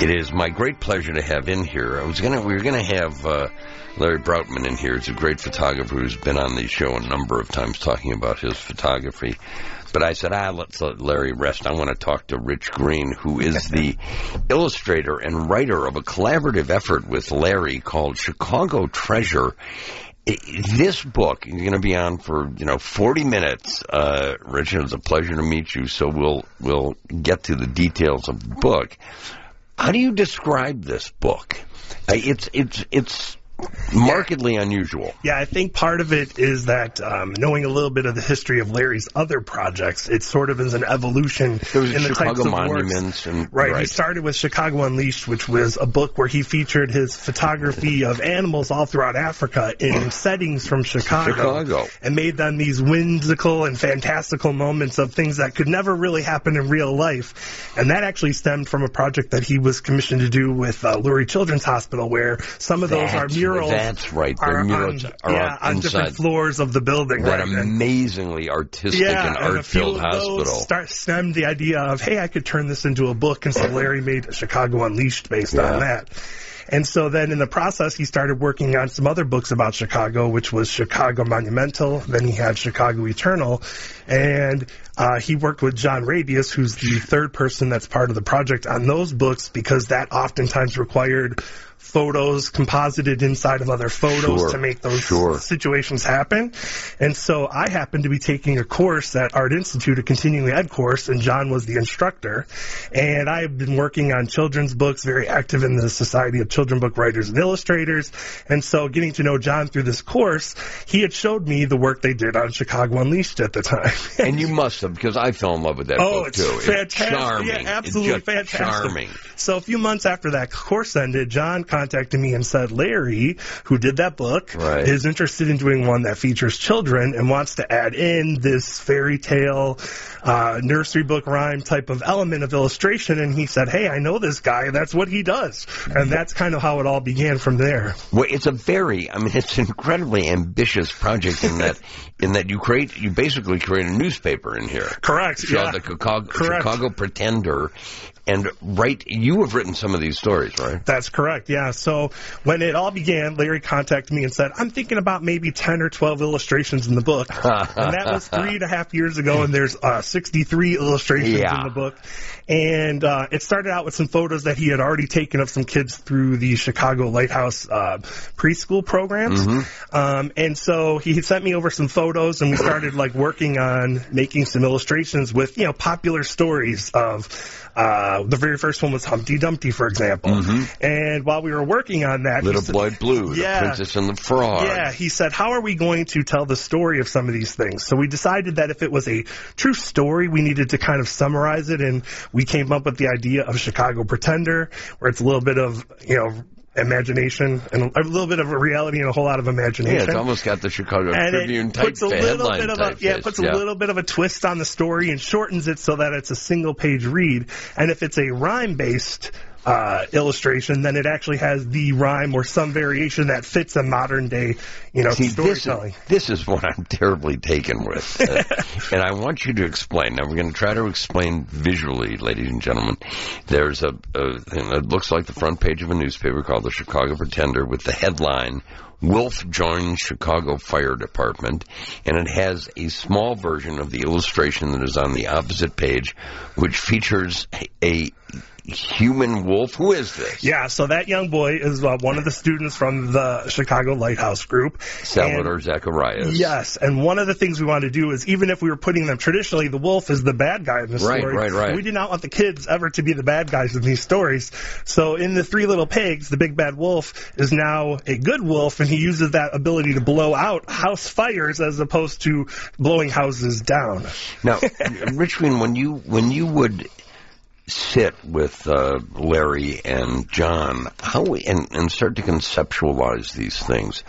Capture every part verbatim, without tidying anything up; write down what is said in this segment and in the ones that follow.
It is my great pleasure to have in here. I was gonna, we were gonna have uh, Larry Broutman in here. He's a great photographer who's been on the show a number of times talking about his photography. But I said, ah, let's let Larry rest. I want to talk to Rich Green, who is the illustrator and writer of a collaborative effort with Larry called Chicago Treasure. This book is going to be on for, you know, forty minutes. Uh, Rich, it was a pleasure to meet you, so we'll we'll get to the details of the book. How do you describe this book? Uh, it's it's it's markedly unusual. Yeah, I think part of it is that um, knowing a little bit of the history of Larry's other projects, it sort of is an evolution there was in the Chicago types of Monuments. works. And, right, right, he started with Chicago Unleashed, which was a book where he featured his photography of animals all throughout Africa in settings from Chicago, Chicago, and made them these whimsical and fantastical moments of things that could never really happen in real life. And that actually stemmed from a project that he was commissioned to do with uh, Lurie Children's Hospital, where some of those that's, are murals. That's right. The Are murals on, are yeah, on inside different floors of the building. That right? amazingly artistic yeah, and and art-filled hospital. Start, stemmed the idea of, hey, I could turn this into a book, and so Larry made Chicago Unleashed based yeah. on that. And so then in the process, he started working on some other books about Chicago, which was Chicago Monumental. Then he had Chicago Eternal. And uh, he worked with John Rabius, who's the third person that's part of the project on those books, because that oftentimes required photos composited inside of other photos sure, to make those sure. situations happen. And so I happened to be taking a course at Art Institute, a continuing ed course, and John was the instructor. And I have been working on children's books, very active in the Society of Children's Book Writers and Illustrators. And so getting to know John through this course, he had showed me the work they did on Chicago Unleashed at the time. And you must have, because I fell in love with that oh, book, it's too. Fantastic. It's charming. Yeah, absolutely it's just fantastic. charming. So a few months after that course ended, John contacted me and said, Larry, who did that book, right. is interested in doing one that features children and wants to add in this fairy tale, uh, nursery book rhyme type of element of illustration. And he said, hey, I know this guy. That's what he does. And that's kind of how it all began from there. Well, it's a very, I mean, it's an incredibly ambitious project in that, in that you create, you basically create a newspaper in here. Correct. You yeah. know, the Chicago, Correct. Chicago Pretender. And right, you have written some of these stories, right? That's correct, yeah. So when it all began, Larry contacted me and said, I'm thinking about maybe ten or twelve illustrations in the book. And that was three and a half years ago, and there's uh, sixty-three illustrations yeah. in the book. And uh, it started out with some photos that he had already taken of some kids through the Chicago Lighthouse uh, preschool programs. Mm-hmm. Um, and so he had sent me over some photos, and we started like working on making some illustrations with, you know, popular stories of Uh, the very first one was Humpty Dumpty, for example. Mm-hmm. And while we were working on that... Little said, Boy Blue, yeah, The Princess and the Frog. Yeah, he said, how are we going to tell the story of some of these things? So we decided that if it was a true story, we needed to kind of summarize it, and we came up with the idea of Chicago Pretender, where it's a little bit of, you know, imagination and a little bit of a reality and a whole lot of imagination. Yeah, it's almost got the Chicago and Tribune it type puts a little headline bit of type a, yeah, it puts yeah. a little bit of a twist on the story and shortens it so that it's a single page read. And if it's a rhyme based uh, illustration, then it actually has the rhyme or some variation that fits a modern day, you know, See, storytelling. This is, this is what I'm terribly taken with. Uh, and I want you to explain. Now, we're going to try to explain visually, ladies and gentlemen. There's a, a it looks like the front page of a newspaper called the Chicago Pretender with the headline, Wolf joins Chicago Fire Department, and it has a small version of the illustration that is on the opposite page, which features a human wolf. Who is this? Yeah, so that young boy is uh, one of the students from the Chicago Lighthouse group. Salvador and, Zacharias. Yes, and one of the things we wanted to do is, even if we were putting them traditionally, the wolf is the bad guy in the right, story. Right, right, right. We did not want the kids ever to be the bad guys in these stories. So in the Three Little Pigs, the big bad wolf is now a good wolf, and he uses that ability to blow out house fires as opposed to blowing houses down. Now, Richmond, when you when you would sit with uh, Larry and John, how we, and, and start to conceptualize these things,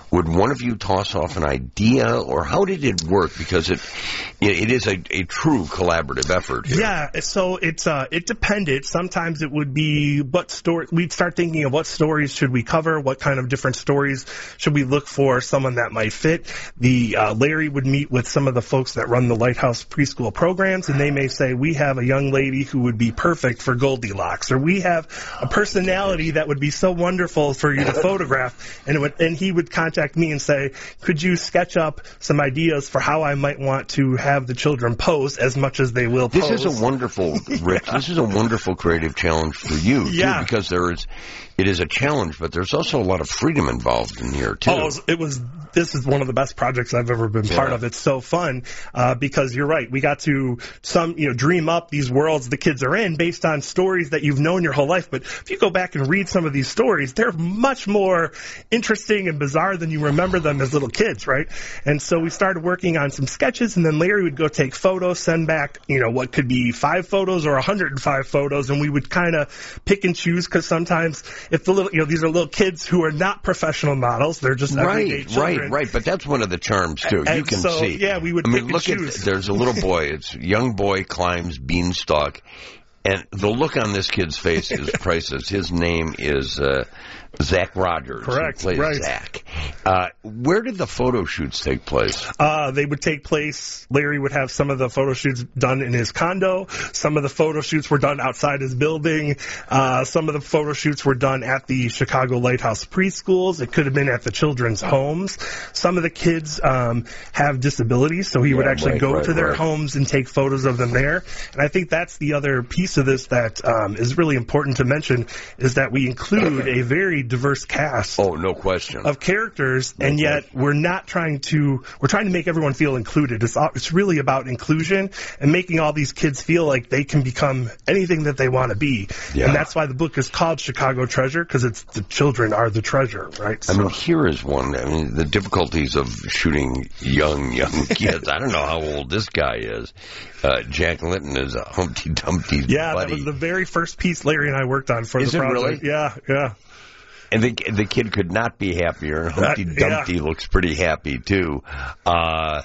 would one of you toss off an idea, or how did it work? Because it it is a, a true collaborative effort here. Yeah, so it's uh, it depended. Sometimes it would be what story we'd start thinking of what stories should we cover, what kind of different stories should we look for, someone that might fit. The uh, Larry would meet with some of the folks that run the Lighthouse preschool programs, and they may say, we have a young lady who would be perfect for Goldilocks, or we have a personality that would be so wonderful for you to photograph, and it would, and he would contact me and say, could you sketch up some ideas for how I might want to have the children pose as much as they will pose. This is a wonderful, Rich, yeah. this is a wonderful creative challenge for you, yeah. too, because there is, it is a challenge, but there's also a lot of freedom involved in here, too. Oh, it was, it was this is one of the best projects I've ever been part yeah. of. It's so fun, uh, because you're right. We got to some, you know, dream up these worlds the kids are in based on stories that you've known your whole life. But if you go back and read some of these stories, they're much more interesting and bizarre than you remember them as little kids, right? And so we started working on some sketches, and then Larry would go take photos, send back, you know, what could be five photos or one hundred five photos, and we would kind of pick and choose, because sometimes if the little, you know, these are little kids who are not professional models, they're just everyday right, children. Right, right, but that's one of the charms, too. And you can so, see. Yeah, we would I pick mean, look and at, choose. there's a little boy, it's a young boy climbs beanstalk, and the look on this kid's face is priceless. His name is uh, Zach Rogers. Correct, Who plays right. Zach. Uh, where did the photo shoots take place? Uh, they would take place, Larry would have some of the photo shoots done in his condo. Some of the photo shoots were done outside his building. Uh, some of the photo shoots were done at the Chicago Lighthouse preschools. It could have been at the children's homes. Some of the kids um, have disabilities, so he yeah, would actually right, go right, to their right. homes and take photos of them there. And I think that's the other piece of this that um, is really important to mention, is that we include a very diverse cast. Oh, no question. Of characters, no and yet question. we're not trying to, we're trying to make everyone feel included. It's, all, it's really about inclusion and making all these kids feel like they can become anything that they want to be. Yeah. And that's why the book is called Chicago Treasure, because it's the children are the treasure, right? I mean, here is one. I mean, the difficulties of shooting young, young kids. I don't know how old this guy is. Uh, Jack Linton is a Humpty Dumpty's yeah, buddy. that was the very first piece Larry and I worked on for Is the it project. really? Yeah, yeah. And the the kid could not be happier. Humpty Uh, yeah. Dumpty looks pretty happy too. Uh,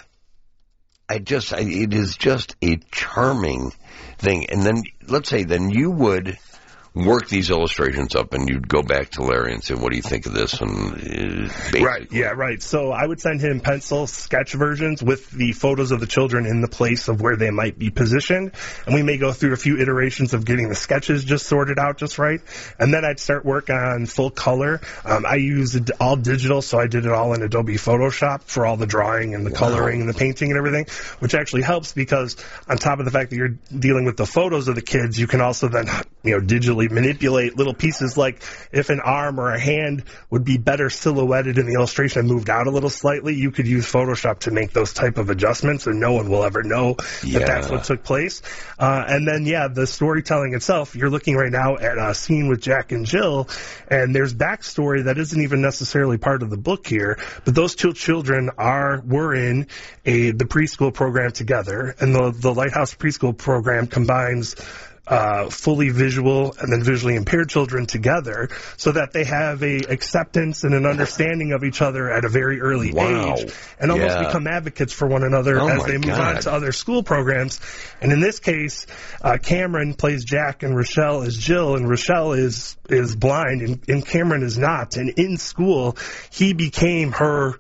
I just, I, it is just a charming thing. And then let's say, then you would work these illustrations up, and you'd go back to Larry and say, "What do you think of this?" And uh, basically, Right, yeah, right. So I would send him pencil sketch versions with the photos of the children in the place of where they might be positioned. And we may go through a few iterations of getting the sketches just sorted out just right. And then I'd start work on full color. Um, I used all digital, so I did it all in Adobe Photoshop for all the drawing and the Wow. coloring and the painting and everything, which actually helps because on top of the fact that you're dealing with the photos of the kids, you can also then, you know, digitally manipulate little pieces, like if an arm or a hand would be better silhouetted in the illustration and moved out a little slightly, you could use Photoshop to make those type of adjustments, and no one will ever know Yeah. that that's what took place. Uh, and then, yeah, the storytelling itself, you're looking right now at a scene with Jack and Jill, and there's backstory that isn't even necessarily part of the book here, but those two children are were in a the preschool program together, and the, the Lighthouse preschool program combines Uh, fully visual and then visually impaired children together so that they have a acceptance and an understanding of each other at a very early Wow. age and almost Yeah. become advocates for one another Oh as my they move God. on to other school programs. And in this case, uh, Cameron plays Jack and Rochelle is Jill, and Rochelle is, is blind and, and Cameron is not. And in school, he became her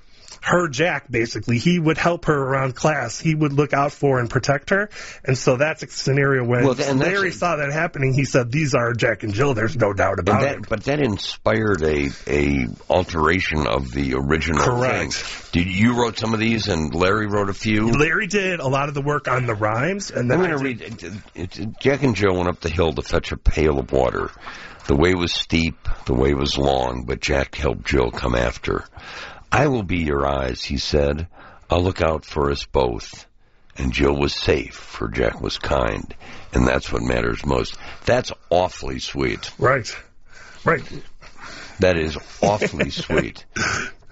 her Jack, basically. He would help her around class. He would look out for and protect her. And so that's a scenario when Well, and that's- Larry saw that happening. He said, these are Jack and Jill. There's no doubt And about that, it. but that inspired a a alteration of the original Correct. thing. Did you wrote some of these, and Larry wrote a few? Larry did a lot of the work on the rhymes. And then I'm I going to did- read. It, it, Jack and Jill went up the hill to fetch a pail of water. The way was steep, the way was long, but Jack helped Jill come after. I will be your eyes, he said. I'll look out for us both. And Jill was safe, for Jack was kind. And that's what matters most. That's awfully sweet. Right. Right. That is awfully sweet.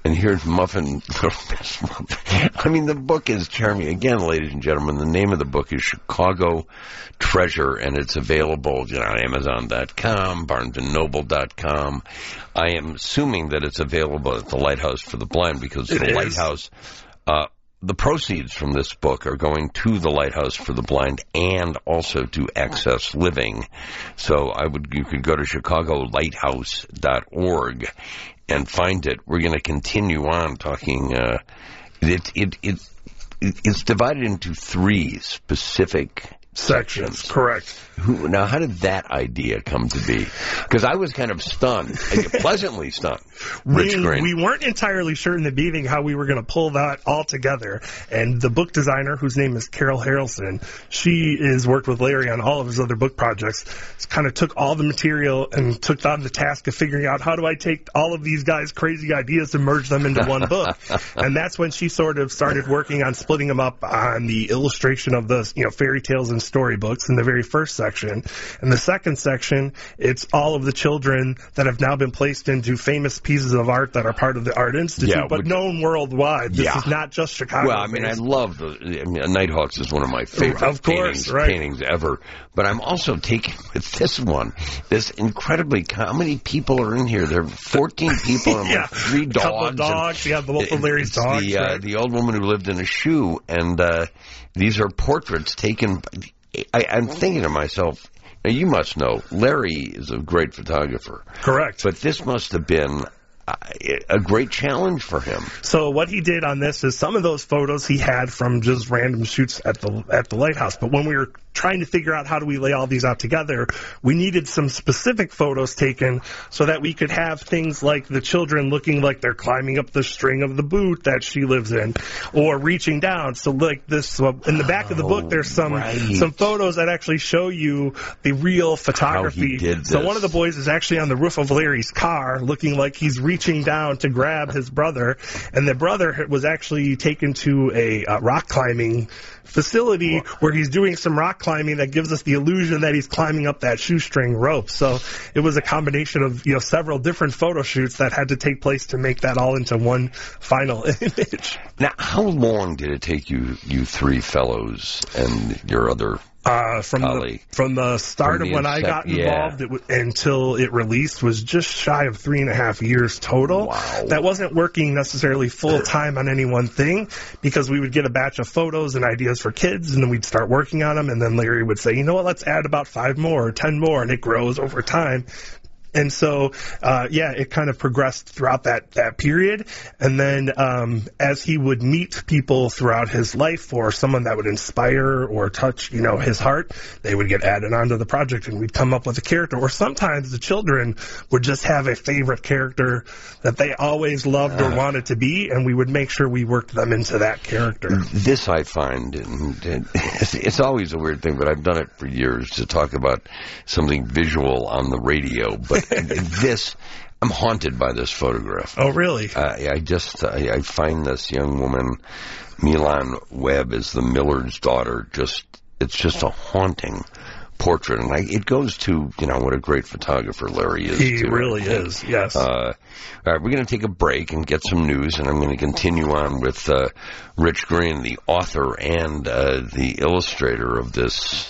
And here's Muffin, Miss Muffin. I mean, the book is charming. Again, ladies and gentlemen, the name of the book is Chicago Treasure, and it's available, you know, on Amazon dot com, Barnes and Noble dot com. I am assuming that it's available at the Lighthouse for the Blind, because It the is. Lighthouse, uh, the proceeds from this book are going to the Lighthouse for the Blind and also to Access Living. So I would, you could go to Chicago Lighthouse dot org and find it. We're going to continue on talking. Uh, it, it, it, it, it's divided into three specific Sections, correct. Who, now, how did that idea come to be? Because I was kind of stunned, pleasantly stunned. Rich We, Green. we weren't entirely sure in the beginning how we were going to pull that all together. And the book designer, whose name is Carol Harrelson, she has worked with Larry on all of his other book projects, kind of took all the material and took on the task of figuring out how do I take all of these guys' crazy ideas and merge them into one book. And that's when she sort of started working on splitting them up on the illustration of the, you know, fairy tales and storybooks in the very first section. In the second section, it's all of the children that have now been placed into famous pieces of art that are part of the Art Institute, Yeah, but which- known worldwide. This Yeah. is not just Chicago. Well, I mean, I love the. I mean, Nighthawks is one of my favorite Of course, paintings, right. paintings ever. But I'm also taking with this one, this incredibly. How many people are in here? There are fourteen people and Yeah. like three A couple dogs. of dogs. Yeah, the both of It- Larry's it's dogs. The, uh, right? the old woman who lived in a shoe, and uh, these are portraits taken. I, I'm thinking to myself, now you must know, Larry is a great photographer, Correct. but this must have been uh, a great challenge for him. So what he did on this is some of those photos he had from just random shoots at the at the lighthouse. But when we were trying to figure out how do we lay all these out together, we needed some specific photos taken so that we could have things like the children looking like they're climbing up the string of the boot that she lives in, or reaching down. So like this, uh, in the back of the book, there's some right. some photos that actually show you the real photography. did So this. one of the boys is actually on the roof of Larry's car, looking like he's reaching down to grab his brother, and the brother was actually taken to a uh, rock climbing facility where he's doing some rock climbing that gives us the illusion that he's climbing up that shoestring rope. So it was a combination of, you know, several different photo shoots that had to take place to make that all into one final image. Now, how long did it take you, you three fellows and your other Uh, from Golly. the from the start From of the when I incep- got yeah. involved it w- until it released was just shy of three and a half years total. Wow. That wasn't working necessarily full time on any one thing, because we would get a batch of photos and ideas for kids, and then we'd start working on them, and then Larry would say, you know what, let's add about five more or ten more, and it grows over time. And so, uh, yeah, it kind of progressed throughout that, that period. And then, um, as he would meet people throughout his life, or someone that would inspire or touch, you know, his heart, they would get added onto the project, and we'd come up with a character. Or sometimes the children would just have a favorite character that they always loved or wanted to be, and we would make sure we worked them into that character. This I find, and, and it's, it's always a weird thing, but I've done it for years to talk about something visual on the radio. But this, I'm haunted by this photograph. Oh, really? Uh, I just, I, I find this young woman, Milan Webb, is the miller's daughter. Just, it's just a haunting portrait, and I, it goes to, you know, what a great photographer Larry is. He too, really I think. is, yes. Uh, all right, we're going to take a break and get some news, and I'm going to continue on with uh, Rich Green, the author and uh, the illustrator of this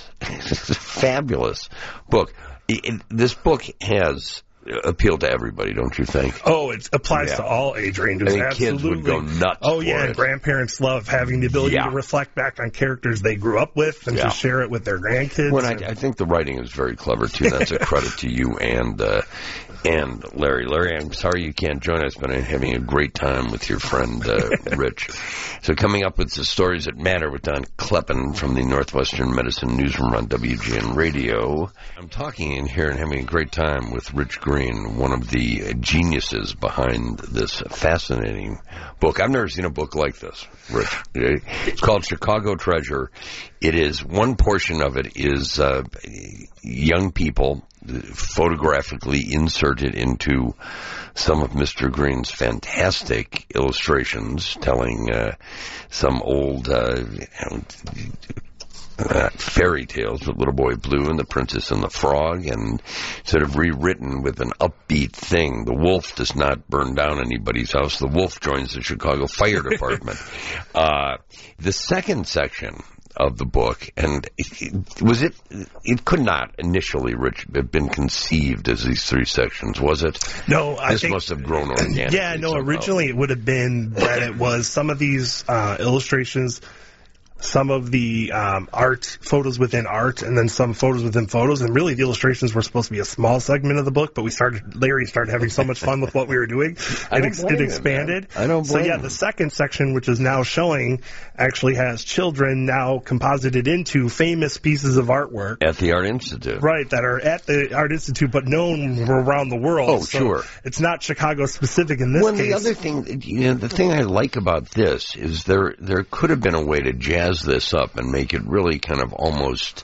fabulous book. It, it, this book has appeal to everybody, don't you think? Oh, it applies Yeah. to all age ranges. I think Absolutely. kids would go nuts Oh, for yeah. it. Grandparents love having the ability Yeah. to reflect back on characters they grew up with and Yeah. to share it with their grandkids. Well, I, And- I think the writing is very clever too. That's a credit to you and uh, and Larry. Larry, I'm sorry you can't join us, but I'm having a great time with your friend uh, Rich. So coming up with the stories that matter with Don Kleppen from the Northwestern Medicine Newsroom on W G N Radio. I'm talking in here and having a great time with Rich Green, one of the geniuses behind this fascinating book. I've never seen a book like this, Rich. It's called Chicago Treasure. It is, one portion of it is uh, young people photographically inserted into some of Mister Green's fantastic illustrations, telling uh, some old uh, you know, uh, fairy tales with Little Boy Blue and the Princess and the Frog, and sort of rewritten with an upbeat thing. The wolf does not burn down anybody's house. The wolf joins the Chicago Fire Department. uh, the second section of the book, and it, it, was it, it could not initially, Rich, have been conceived as these three sections, was it? No, I this think... must have grown organically. Yeah, no, somehow. Originally it would have been that it was some of these uh, illustrations, some of the um, art, photos within art, and then some photos within photos. And really, the illustrations were supposed to be a small segment of the book, but we started, Larry started having so much fun with what we were doing. I It, don't ex- blame it him, expanded. man. I don't blame So, yeah, him. the second section, which is now showing, actually has children now composited into famous pieces of artwork. At the Art Institute. Right, that are at the Art Institute, but known around the world. Oh, So sure. It's not Chicago specific in this Well, case. the other thing, you know, the thing I like about this is there there could have been a way to jazz this up and make it really kind of almost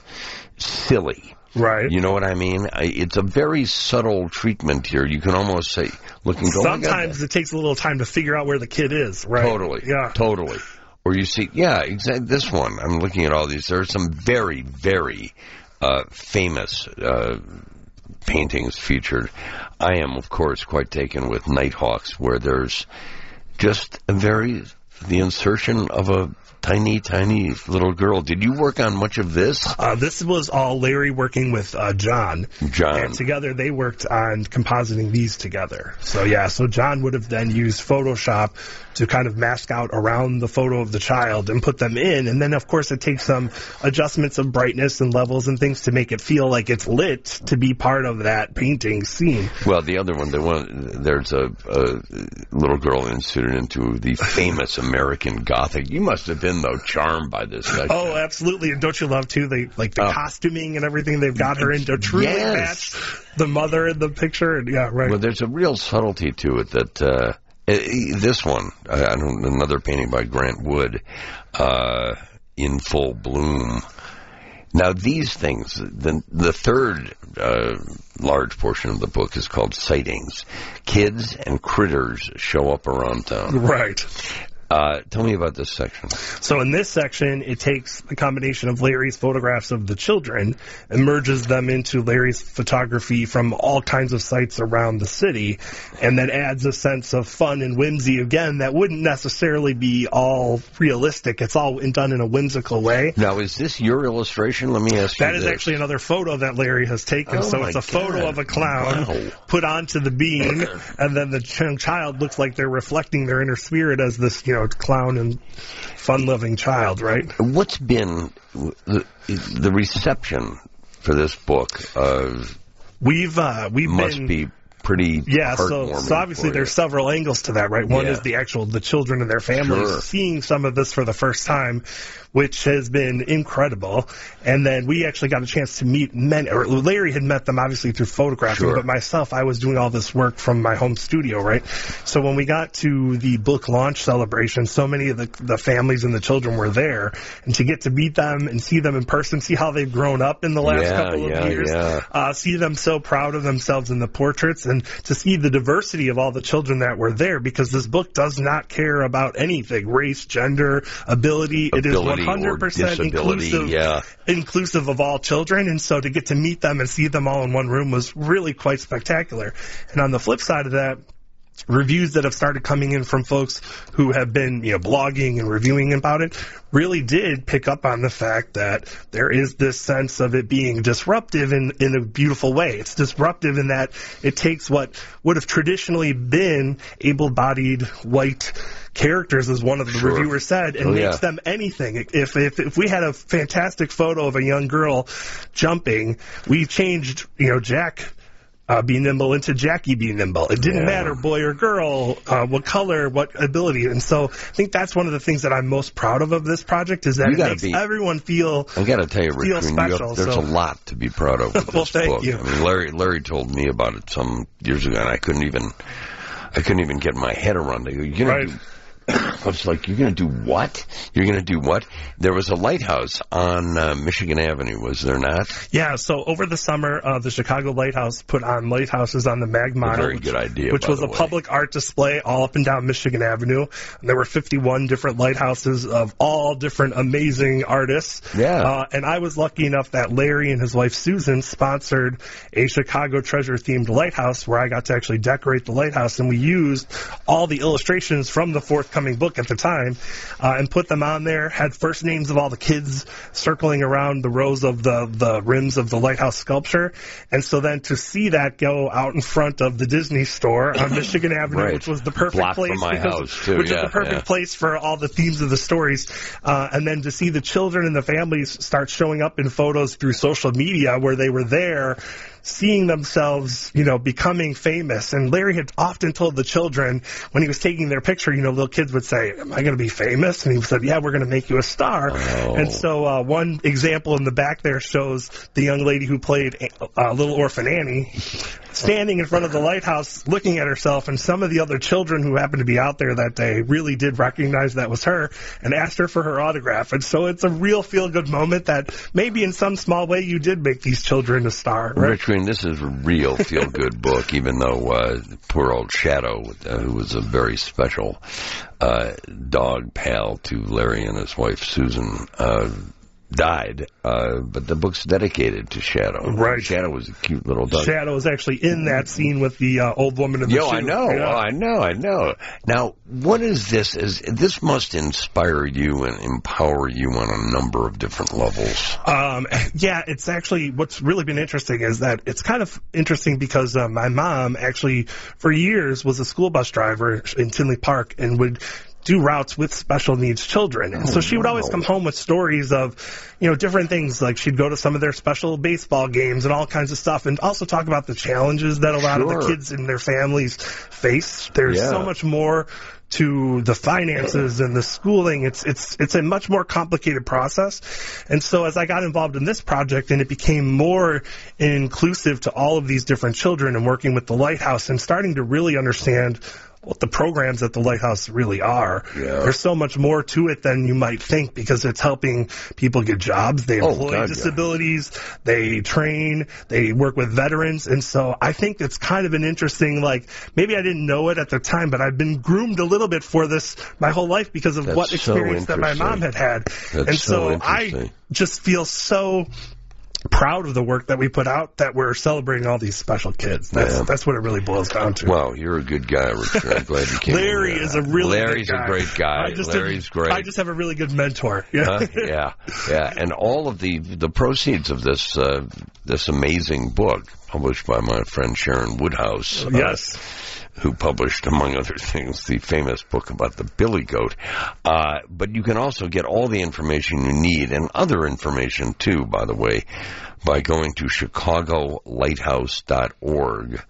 silly. Right. You know what I mean? I, it's a very subtle treatment here. You can almost say, look and go. Sometimes it takes a little time to figure out where the kid is. Right. Totally. Yeah. Totally. Or you see, yeah, exactly. This one, I'm looking at all these. There are some very, very uh, famous uh, paintings featured. I am, of course, quite taken with Nighthawks, where there's just a very, the insertion of a tiny, tiny little girl. Did you work on much of this? Uh, this was all Larry working with uh, John. John. And together they worked on compositing these together. So, yeah, so John would have then used Photoshop to kind of mask out around the photo of the child and put them in. And then, of course, it takes some adjustments of brightness and levels and things to make it feel like it's lit to be part of that painting scene. Well, the other one, the one there's a, a little girl inserted into the famous American Gothic. You must have been, though, charmed by this section. Oh, absolutely. And don't you love, too, they, like the Oh. costuming and everything they've got her into truly Yes. match the mother in the picture. And, yeah, right. Well, there's a real subtlety to it that uh, this one, I don't, another painting by Grant Wood, uh, In Full Bloom. Now, these things, the, the third uh, large portion of the book is called Sightings. Kids and critters show up around town. Right. Uh, tell me about this section. So in this section, it takes the combination of Larry's photographs of the children and merges them into Larry's photography from all kinds of sites around the city, and then adds a sense of fun and whimsy, again, that wouldn't necessarily be all realistic. It's all done in a whimsical way. Now, is this your illustration? Let me ask you That is this. actually another photo that Larry has taken. Oh, so my it's a photo God. of a clown Wow. put onto the beam, and then the ch- child looks like they're reflecting their inner spirit as this, you know, clown and fun-loving child, right? What's been the, the reception for this book? Uh, We've uh, we've must been be pretty yeah. So, heartwarming so obviously for there's you. several angles to that, right? One Yeah. is the actual the children and their families Sure. seeing some of this for the first time, which has been incredible. And then we actually got a chance to meet many, or Larry had met them obviously through photographing, Sure. but myself, I was doing all this work from my home studio, right? So when we got to the book launch celebration, so many of the, the families and the children were there, and to get to meet them and see them in person, see how they've grown up in the last Yeah, couple of yeah, years, yeah. uh, see them so proud of themselves in the portraits, and to see the diversity of all the children that were there, because this book does not care about anything, race, gender, ability. It is Ability one hundred percent or disability, inclusive, yeah. inclusive of all children. And so to get to meet them and see them all in one room was really quite spectacular. And on the flip side of that, reviews that have started coming in from folks who have been, you know, blogging and reviewing about it really did pick up on the fact that there is this sense of it being disruptive in, in a beautiful way. It's disruptive in that it takes what would have traditionally been able-bodied white characters, as one of the Sure. reviewers said, and Oh, makes yeah. them anything. If, if if we had a fantastic photo of a young girl jumping, we changed, you know, Jack Uh, be nimble into Jackie be nimble. It didn't Yeah. matter, boy or girl, uh, what color, what ability. And so I think that's one of the things that I'm most proud of of this project, is that You it gotta makes be- everyone feel... I got to tell you, feel Rick, Green, you special, have, there's so- a lot to be proud of with Well, this thank book. you. I mean, Larry, Larry told me about it some years ago, and I couldn't even, I couldn't even get my head around it. You know, Right. I was like, you're going to do what? You're going to do what? There was a lighthouse on uh, Michigan Avenue, was there not? Yeah, so over the summer, uh, the Chicago Lighthouse put on Lighthouses on the Mag Mile. A very which, good idea, Which by was the a way. public art display all up and down Michigan Avenue. And there were fifty-one different lighthouses of all different amazing artists. Yeah. Uh, and I was lucky enough that Larry and his wife Susan sponsored a Chicago Treasure-themed lighthouse where I got to actually decorate the lighthouse. And we used all the illustrations from the forthcoming book at the time uh, and put them on there, had first names of all the kids circling around the rows of the, the rims of the lighthouse sculpture. And so then to see that go out in front of the Disney store on Michigan Avenue, Right. which was the perfect Block place, from my because, house, too. which Yeah, is the perfect yeah. place for all the themes of the stories. Uh, and then to see the children and the families start showing up in photos through social media where they were there, seeing themselves, you know, becoming famous. And Larry had often told the children when he was taking their picture, you know, little kids would say, am I going to be famous? And he said, yeah, we're going to make you a star. Oh. And so uh, one example in the back there shows the young lady who played uh, Little Orphan Annie standing in front of the lighthouse looking at herself, and some of the other children who happened to be out there that day really did recognize that was her and asked her for her autograph. And so it's a real feel-good moment that maybe in some small way you did make these children a star. Right? Rich Green, this is a real feel-good book, even though uh, poor old Shadow, uh, who was a very special uh, dog pal to Larry and his wife Susan, uh, died, uh, but the book's dedicated to Shadow. Right. Shadow was a cute little dog. Shadow is actually in that scene with the uh, old woman in the Yo, shoe. I know, Yeah. oh, I know, I know. Now, what is this? Is this must inspire you and empower you on a number of different levels? Um, yeah, it's actually, what's really been interesting is that it's kind of interesting because uh, my mom actually, for years, was a school bus driver in Tinley Park and would do routes with special needs children. And so she would always come home with stories of, you know, different things. Like she'd go to some of their special baseball games and all kinds of stuff, and also talk about the challenges that a lot Sure. of the kids and their families face. There's Yeah. so much more to the finances and the schooling. It's it's it's a much more complicated process. And so as I got involved in this project and it became more inclusive to all of these different children and working with the Lighthouse and starting to really understand what the programs at the Lighthouse really are. Yeah. There's so much more to it than you might think because it's helping people get jobs. They Oh, employ God, yeah. disabilities. They train. They work with veterans. And so I think it's kind of an interesting, like, maybe I didn't know it at the time, but I've been groomed a little bit for this my whole life because of That's what so experience that my interesting. mom had had. That's and so so I interesting. just feel so proud of the work that we put out that we're celebrating all these special kids. That's Yeah. that's what it really boils down to. Wow, you're a good guy, Richard. I'm glad you came. Larry in. is a really Larry's good guy. a great guy. I just Larry's have, great. I just have a really good mentor. Yeah. Huh? yeah, yeah, and all of the the proceeds of this uh, this amazing book, published by my friend Sharon Woodhouse, uh, Yes. who published, among other things, the famous book about the billy goat. Uh, but you can also get all the information you need, and other information too, by the way, by going to chicago lighthouse dot org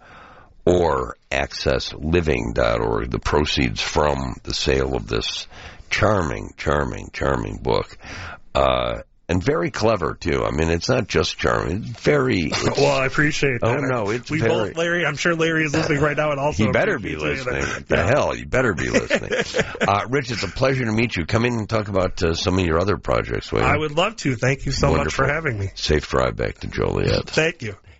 or access living dot org. The proceeds from the sale of this charming, charming, charming book. Uh, and very clever, too. I mean, it's not just charming. It's very... It's, Well, I appreciate that. Oh, no, it's we very- both, Larry, I'm sure Larry is listening right now and also... he better be appreciates listening. that. What the Yeah. hell? You better be listening. uh, Rich, it's a pleasure to meet you. Come in and talk about uh, some of your other projects, will you? I would love to. Thank you so much Wonderful. for having me. Safe drive back to Joliet. Thank you.